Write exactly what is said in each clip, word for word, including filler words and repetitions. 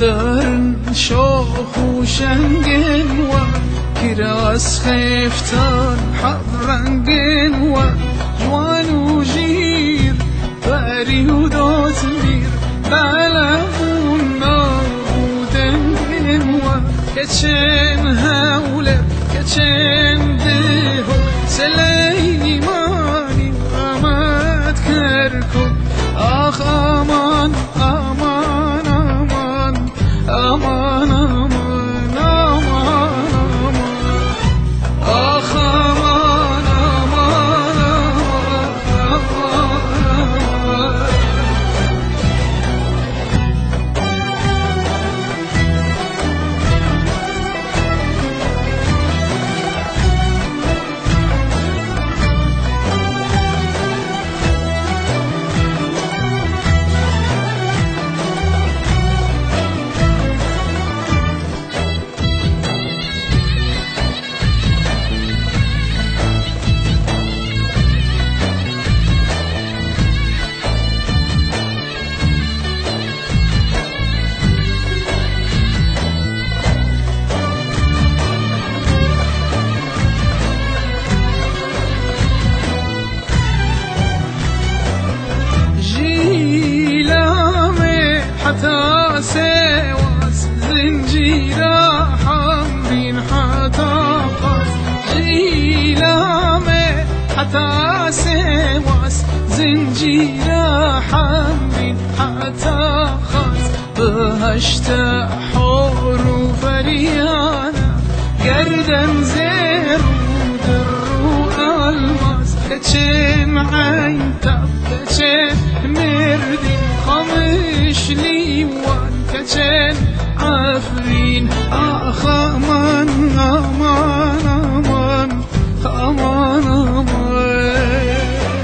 نافدارن شاخ و شنگن و کراس خفتان حبرنگن و جوان و جیر باری و دات میر بلغون نابودن و کچن هوله کچن دهو سلیمانی آمد کرکن آخ آمان آمان آمان آمان آمان آمان آخ آمان آمان آمان حتى سواس زنجيرة حمرين حتى قاس جيلامي حتى سواس زنجيرة حمرين حتى قاس بهشت حور فريانا قردن زير ودرو الماس كتشين عين تاب كتشين مردين خمش ليوان كتن عفرين آخ أمان أمان أمان أمان أمان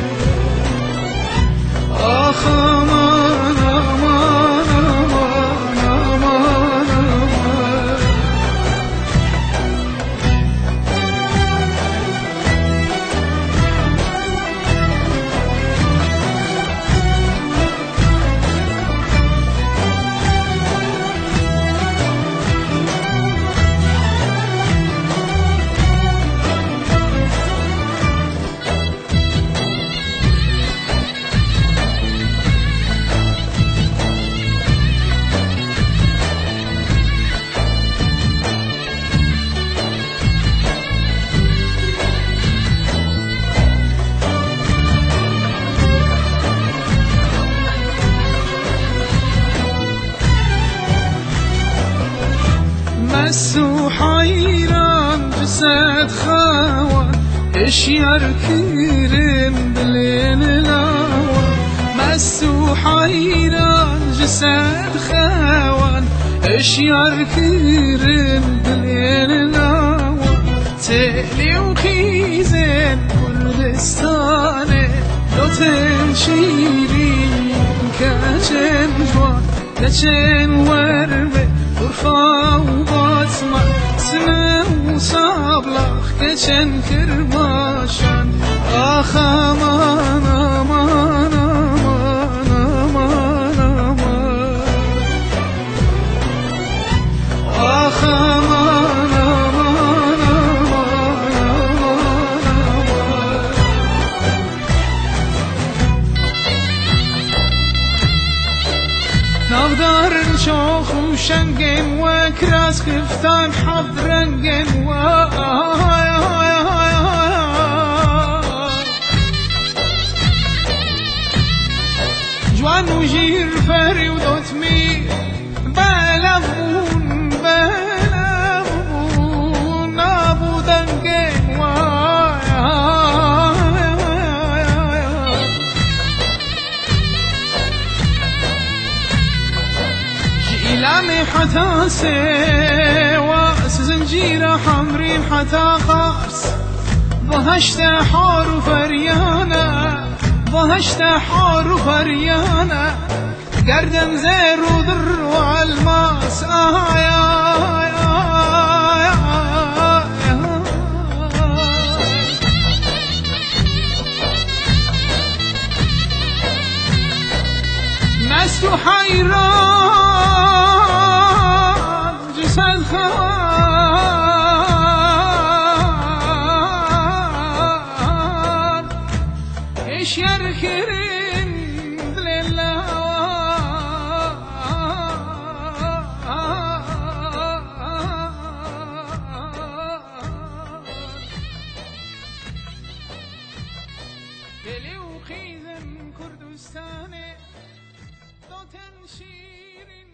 آخ أمان أمان أمان أمان أمان مسو حيران جسد خوان اشيار كرم بلين الهوى مسو حيران جسد خوان اشيار كرم بلين الهوى تقلي وخيزن كردستاني لو تنشيرين كجن جوان كجن ورمي غرفة وبطمة سمة وصابلخ كجن كرماشان آخ أمان أمان أمان أمان أمان آخ أمان أمان أمان أمان نافدارن شاخ و شنگن و کراس خفتان حبرنگن و جوان و جیر فری و دوتمی بلغون بلغون نابودنگن و جيلامي حتى سواس زنجيرة حمرين حتى قاس ضهشت حار فريانا ضهشت حار فريانا قردم زير وذر والماس آه يا ناس حيران خیزم کردستانه داتن شیرین